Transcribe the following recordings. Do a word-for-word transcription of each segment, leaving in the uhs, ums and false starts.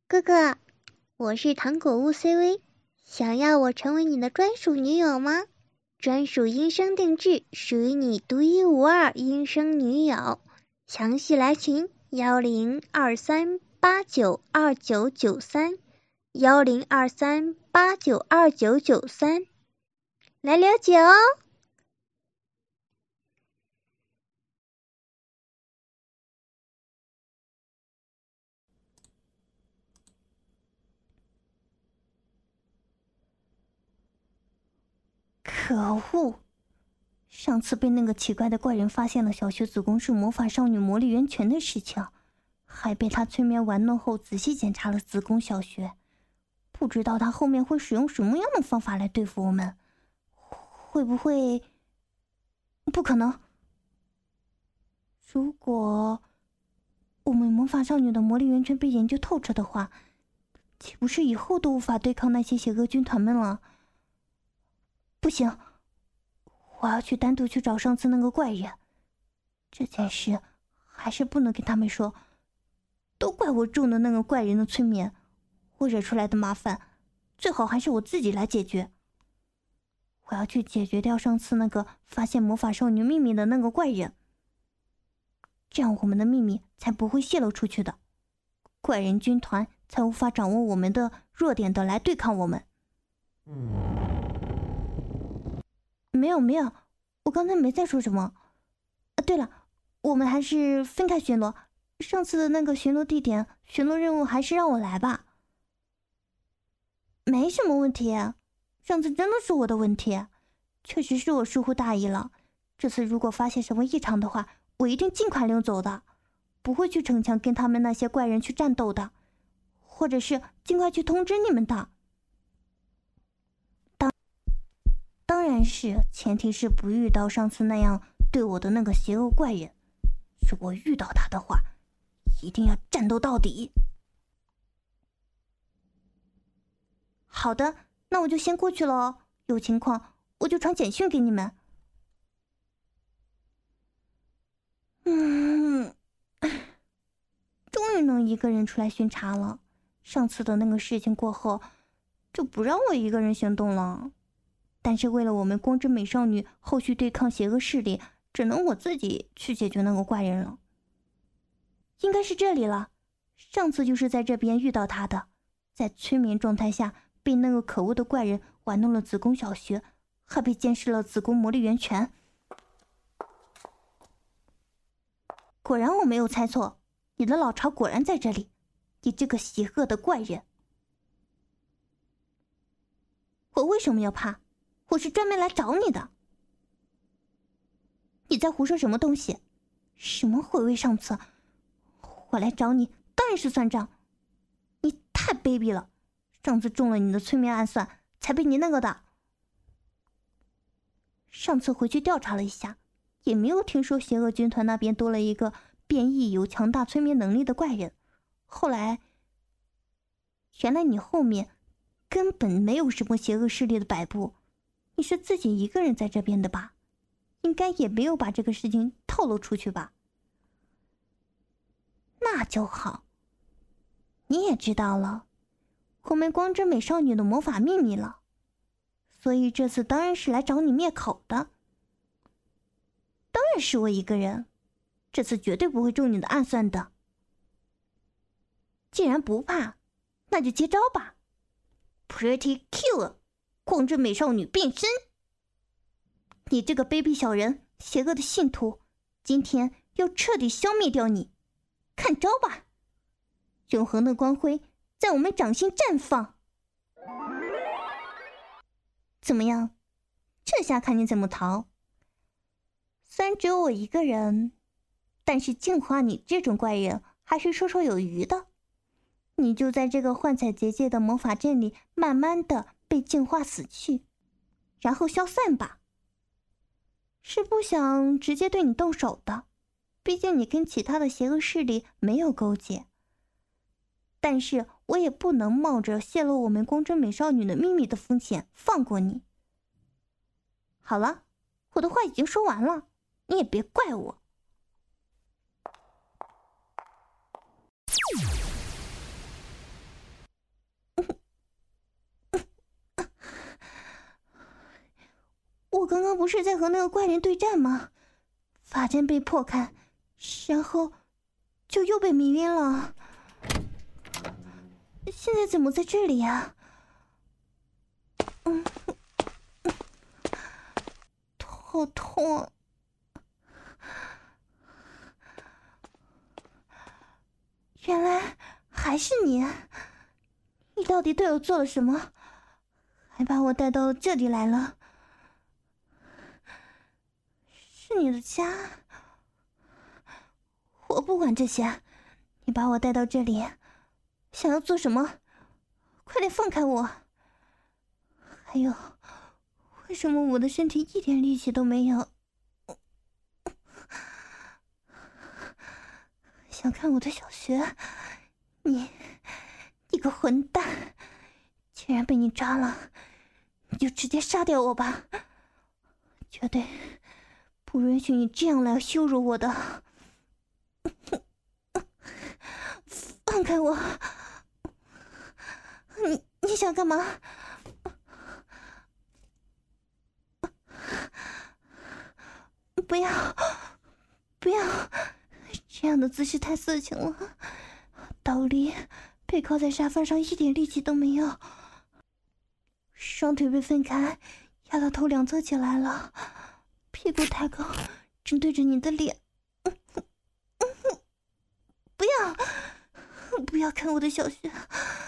哥哥，我是糖果屋 C V， 想要我成为你的专属女友吗？专属音声定制，属于你独一无二音声女友。详细来群幺零二三八九二九九三幺零二三八九二九九三来了解哦。 可恶！上次被那个奇怪的怪人发现了小学子宫是魔法少女魔力源泉的事情，还被他催眠玩弄后仔细检查了子宫小学，不知道他后面会使用什么样的方法来对付我们。会不会……不可能！如果我们魔法少女的魔力源泉被研究透彻的话，岂不是以后都无法对抗那些邪恶军团们了？不行，我要去单独去找上次那个怪人。这件事还是不能跟他们说，都怪我中了那个怪人的催眠，我惹出来的麻烦，最好还是我自己来解决。我要去解决掉上次那个发现魔法少女秘密的那个怪人，这样我们的秘密才不会泄露出去的，怪人军团才无法掌握我们的弱点的来对抗我们。没有没有，我刚才没在说什么。啊，对了，我们还是分开巡逻，上次的那个巡逻地点巡逻任务还是让我来吧。没什么问题，上次真的是我的问题，确实是我疏忽大意了。这次如果发现什么异常的话，我一定尽快溜走的，不会去逞强跟他们那些怪人去战斗的，或者是尽快去通知你们的。当当然是，前提是不遇到上次那样对我的那个邪恶怪人。如果遇到他的话，一定要战斗到底。好的，那我就先过去了哦，有情况我就传简讯给你们。嗯，终于能一个人出来巡查了。上次的那个事情过后，就不让我一个人行动了。但是为了我们光之美少女后续对抗邪恶势力，只能我自己去解决那个怪人了。应该是这里了，上次就是在这边遇到他的，在催眠状态下被那个可恶的怪人玩弄了子宫小学，还被监视了子宫魔力源泉。果然我没有猜错，你的老巢果然在这里，你这个邪恶的怪人。我为什么要怕？我是专门来找你的。你在胡说什么东西？什么回味上次？我来找你当然是算账，你太卑鄙了，上次中了你的催眠暗算，才被你那个的。上次回去调查了一下，也没有听说邪恶军团那边多了一个变异有强大催眠能力的怪人。后来原来你后面根本没有什么邪恶势力的摆布，你是自己一个人在这边的吧？应该也没有把这个事情透露出去吧？那就好，你也知道了我们光之美少女的魔法秘密了，所以这次当然是来找你灭口的。当然是我一个人，这次绝对不会中你的暗算的。既然不怕，那就接招吧。Pretty Cure， 光之美少女变身！你这个卑鄙小人，邪恶的信徒，今天要彻底消灭掉你，看招吧！永恒的光辉在我们掌心绽放。怎么样？这下看你怎么逃。虽然只有我一个人，但是净化你这种怪人还是绰绰有余的。你就在这个幻彩结界的魔法阵里慢慢的被净化死去，然后消散吧。是不想直接对你动手的，毕竟你跟其他的邪恶势力没有勾结。但是我也不能冒着泄露我们光之美少女的秘密的风险放过你。好了，我的话已经说完了，你也别怪我。 我刚刚不是在和那个怪人对战吗？法阵被破开，然后就又被迷晕了。现在怎么在这里呀？嗯，好痛！原来还是你，你到底对我做了什么？还把我带到这里来了？是你的家？我不管这些，你把我带到这里，想要做什么？快点放开我！还有，为什么我的身体一点力气都没有？想看我的小穴？你，你个混蛋！既然被你抓了，你就直接杀掉我吧！绝对不允许你这样来羞辱我的！放开我！你你想干嘛？不要，不要！这样的姿势太色情了。倒立，背靠在沙发上，一点力气都没有。双腿被分开，压到头两侧起来了，屁股抬高，正对着你的脸。不要，不要看我的小穴，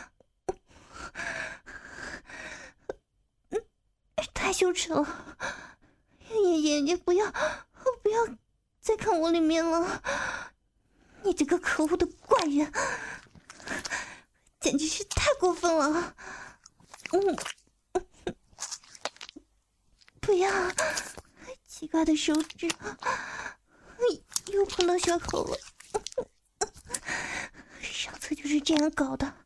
太羞耻了！也也也不要，不要再看我里面了！你这个可恶的怪人，简直是太过分了！嗯，不要！奇怪的手指又碰到胸口了，上次就是这样搞的。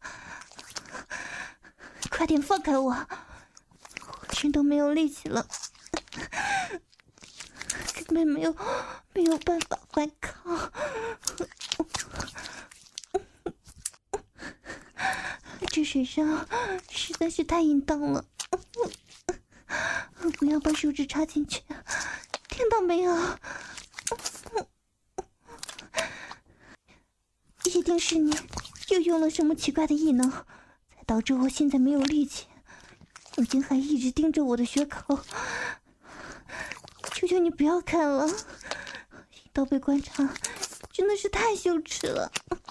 快点放开我，浑身都没有力气了，根本没有没有办法反抗。这水上实在是太淫荡了，不要把手指插进去，听到没有？一定是你又用了什么奇怪的异能，才导致我现在没有力气，眼睛还一直盯着我的血口。求求你不要看了，阴道被观察真的是太羞耻了。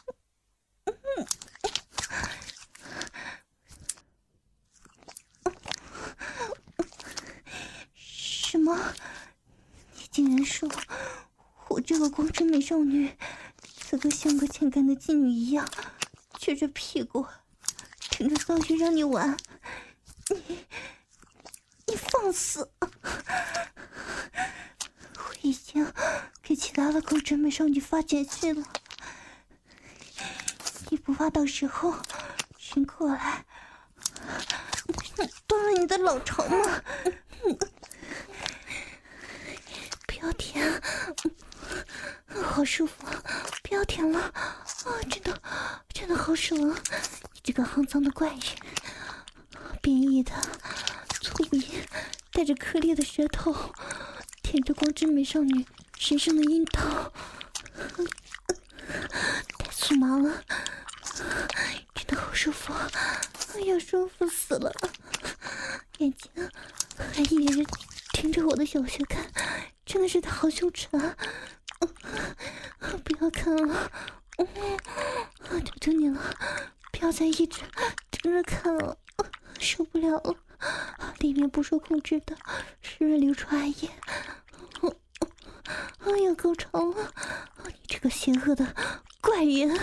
什么？你竟然说我这个光之美少女此刻像个欠干的妓女一样，撅着屁股挺着骚穴让你玩？你你放肆！我已经给其他的光之美少女发简讯了，你不怕到时候人过来断了你的老巢吗？不要舔，好舒服！不要舔了啊！真的，真的好爽！你这个肮脏的怪人，变异的、粗鄙、带着颗粒的舌头，舔着光之美少女神圣的阴道，太酥麻了，真的好舒服！哎呀，舒服死了！眼睛还一直盯着我的小穴看，真的是好羞耻啊！不要看了，求求你了，不要再一直盯着看了，受不了了！里面不受控制的湿润流出艾叶，哎呀，高潮了！你这个邪恶的怪人！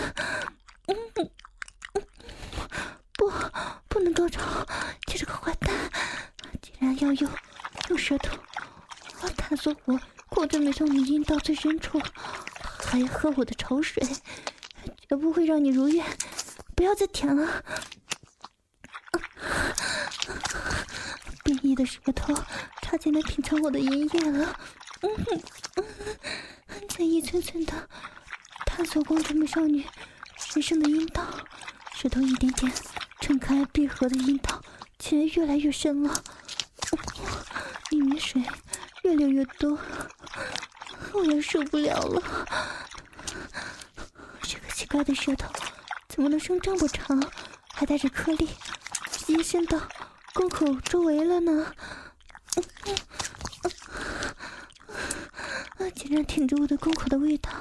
不，不能高潮！你这个坏蛋，竟然要用用舌头探索我光之美少女阴道最深处，还要喝我的潮水，绝不会让你如愿！不要再舔了！变异的舌头插进来品尝我的淫液了，嗯，在一寸寸的探索光之美少女神圣的阴道，舌头一点点撑开闭合的阴道，竟然越来越深了，里面水越流越多，我要受不了了。这个奇怪的舌头怎么能伸这么长，还带着颗粒，直接伸到宫口周围了呢？啊！竟然挺着我的宫口的味道！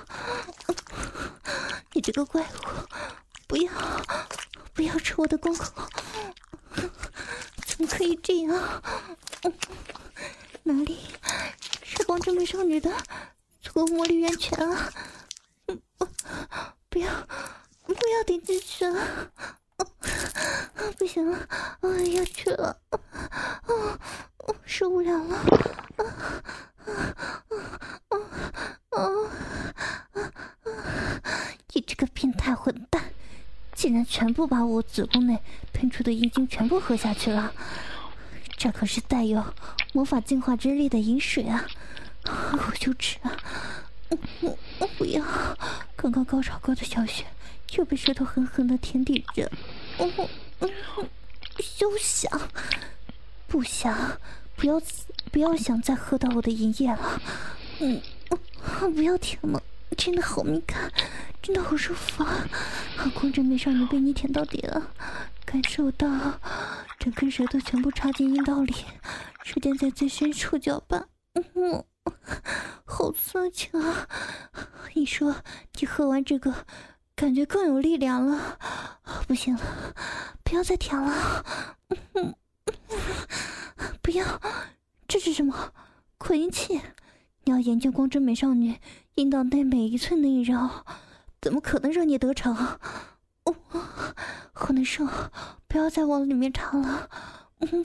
你这个怪物，不要不要吃我的宫口！怎么可以这样？哪里是光之美少女的祖国魔力源泉啊？不要不要点进去啊！不行了，我要去了，受不了了！你这个变态混蛋，竟然全部把我子宫内喷出的阴茎全部喝下去了！这可是带有魔法净化之力的饮水啊！好羞耻啊！不要！刚刚高潮过的小穴又被舌头狠狠地舔抵着。休想！不想！不要不要想再喝到我的银液了！嗯，不要舔了，真的好敏感，真的好舒服啊！光真美少女被你舔到底了，感受到整根舌头全部插进阴道里，舌尖在最深处搅拌，嗯，好色情啊！你说你喝完这个，感觉更有力量了？不行了，不要再舔了！嗯，不要，这是什么？扩音器？你要研究光之美少女阴道内每一寸内肉，怎么可能让你得逞？哦，好难受，不要再往里面插了。嗯，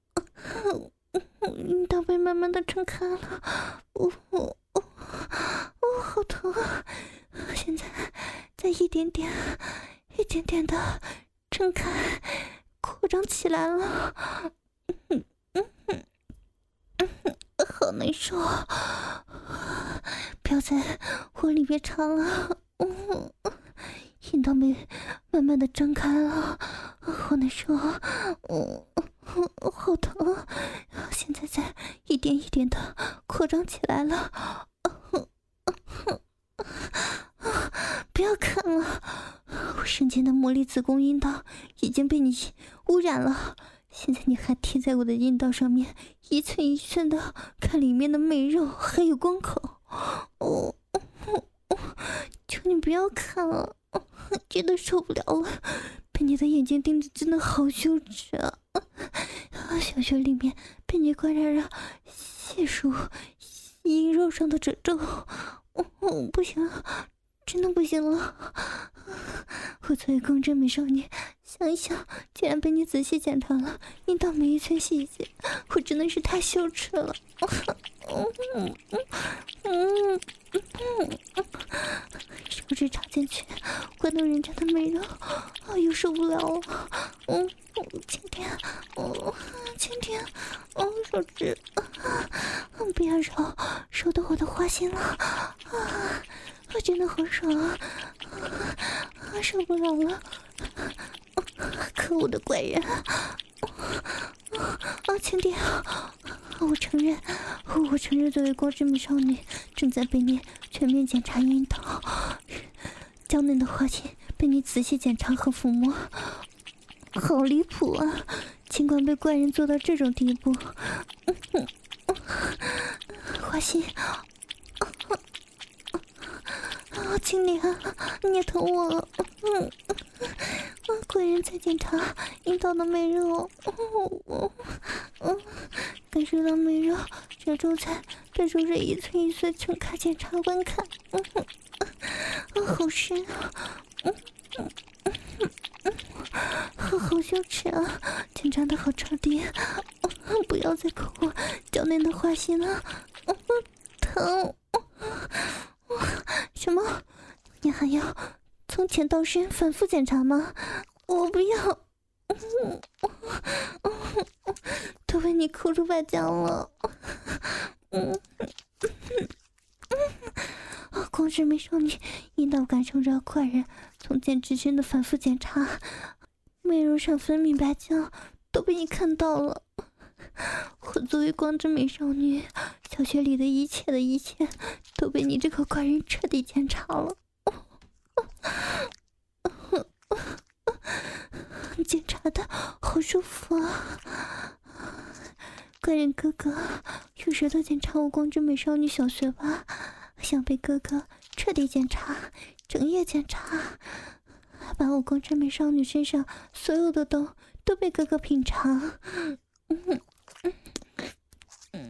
阴道被慢慢的撑开了，哦哦哦，好疼啊！现在再一点点、一点点的撑开、扩张起来了。嗯嗯嗯嗯，好难受啊！不要再往里面插了。嗯，阴道被慢慢的张开了，好难受啊！嗯，好疼啊！现在在一点一点的扩张起来了。不要看了，我圣洁的魔力子宫阴道已经被你污染了，现在你还贴在我的阴道上面，一寸一寸的看里面的美肉还有宫口。哦，求你不要看了，真的受不了了，被你的眼睛盯着真的好羞耻啊！小穴里面被你感染了血属阴肉上的褶皱，哦，不行了，真的不行了！我作为公真美少女，想一想，竟然被你仔细检查了阴道每一寸细节，我真的是太羞耻了！嗯嗯嗯嗯，手指插进去，关到人家的美肉，啊，又受不了了！嗯，轻点，哦，轻点，哦，手指，嗯，不要揉，揉到我的花心了，啊！我真的好爽啊！啊，受不了了！可恶的怪人！啊，轻点！我承认，我承认，作为光之美少女，正在被你全面检查阴道，娇嫩的花心被你仔细检查和抚摸，好离谱啊！尽管被怪人做到这种地步，花心。啊，青莲，你疼我了！嗯，啊，怪人在检查阴道的美肉，哦，嗯，感受到美肉褶皱在被手指一寸一寸撑开检查观看，嗯，啊，好深啊，嗯嗯嗯嗯，好羞耻啊！检查的好彻底，不要再抠我娇嫩的花心了，嗯，疼。什么？你还要从浅到深反复检查吗？我不要，都被你抠出败浆了。嗯，光是美少女阴道感受着怪人从浅至深的反复检查，美容上分泌白浆都被你看到了。我作为光之美少女， 小穴里的一切的一切都被你这个怪人彻底检查了。检查的好舒服啊！怪人哥哥，用舌头检查我光之美少女小穴吧，想被哥哥彻底检查，整夜检查，把我光之美少女身上所有的洞都被哥哥品尝。嗯嗯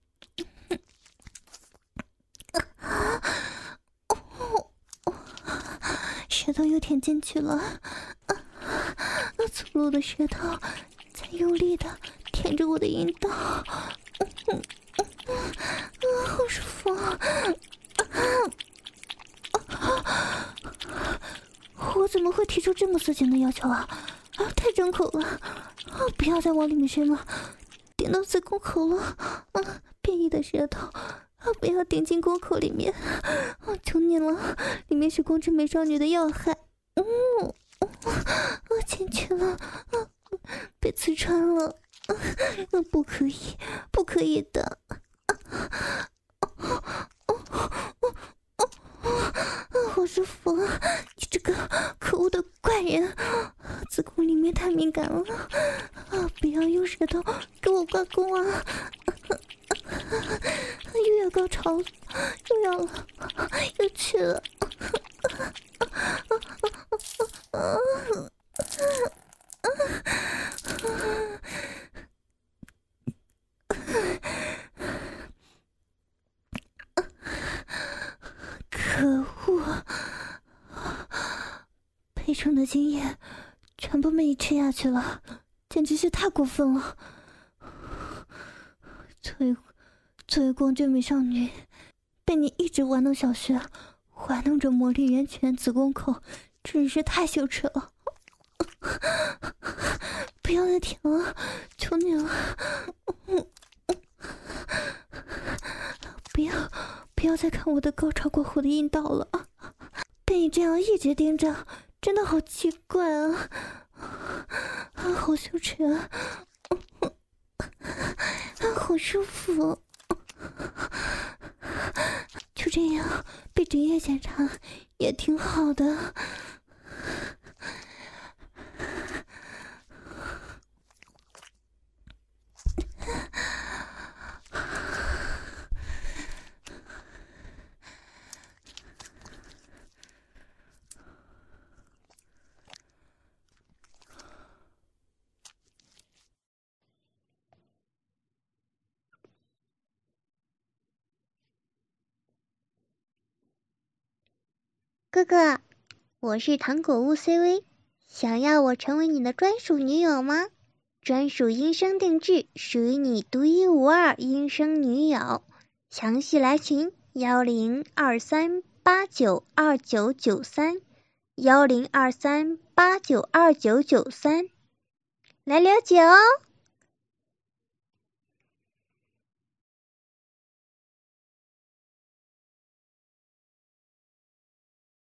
舌头又舔进去了，啊，粗鲁的舌头在用力的舔着我的阴道，嗯嗯嗯，啊，好舒服啊！啊，我怎么会提出这么色情的要求啊？啊，太重口了！啊，不要再往里面伸了，顶到子宫口了！啊，变异的舌头！啊！不要顶进宫口里面！啊！求你了，里面是光之美少女的要害。嗯，我进去了，啊，被刺穿了，啊，不可以，不可以的！啊，好舒服啊！你这个可恶的怪人，子宫里面太敏感了，啊！不要用舌头给我刮宫啊！又要高潮了，又要了，又去了。可恶！培成的经验全部被你吃下去了，简直是太过分了。作为作为光之美少女，被你一直玩弄小穴，玩弄着魔力源泉子宫口，真是太羞耻了！不要再舔了，求你了！不要不要再看我的高潮过后的阴道了，被你这样一直盯着，真的好奇怪啊！啊，好羞耻啊！啊，好舒服！就这样被整夜检查也挺好的。 哥哥，我是糖果屋 C V， 想要我成为你的专属女友吗？专属音声定制，属于你独一无二音声女友。详细来群幺零二三八九二九九三幺零二三八九二九九三来了解哦。